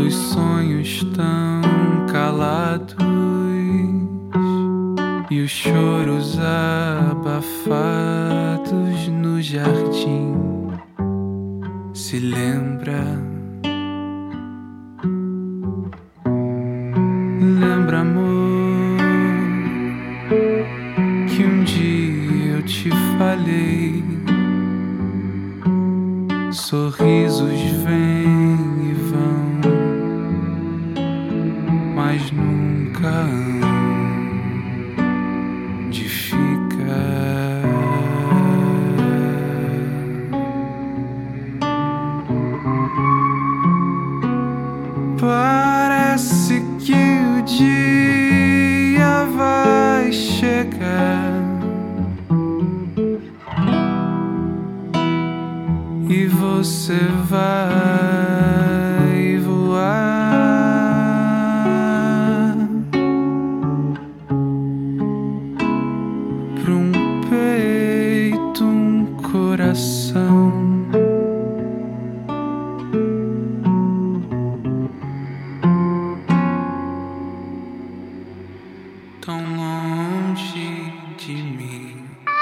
dos sonhos tão calados e os choros abafados no jardim. Se lembra? Lembra, amor, que um dia eu te falei. Sorrisos vêm e vão, mas nunca hão de ficar. Parece que o dia vai chegar e você vai voar pra um peito, um coração tão longe de mim.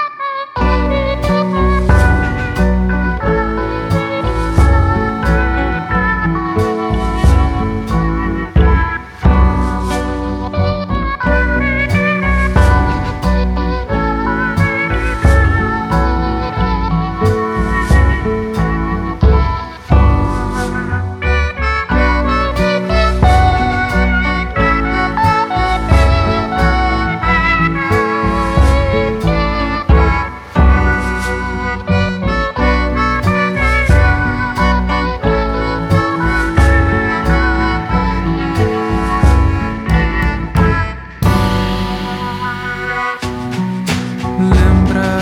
Lembra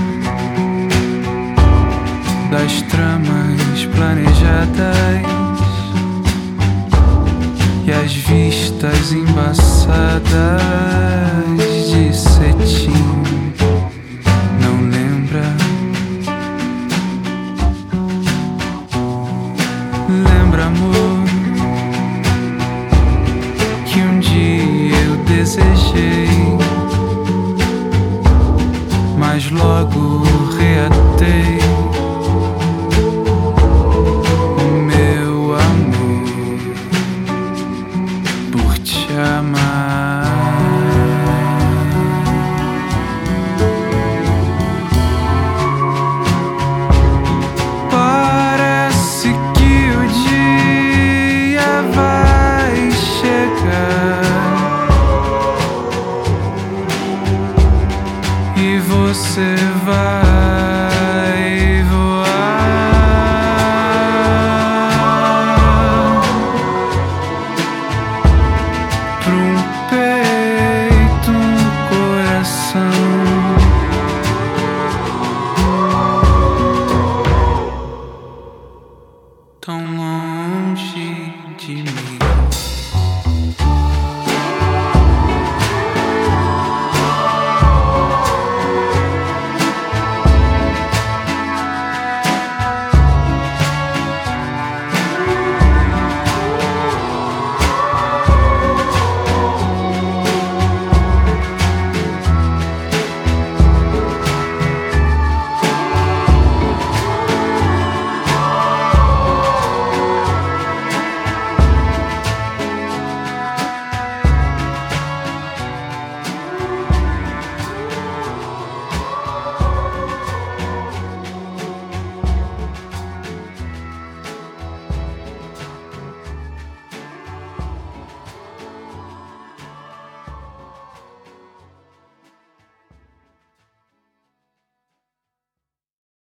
das tramas planejadas e as vistas embaçadas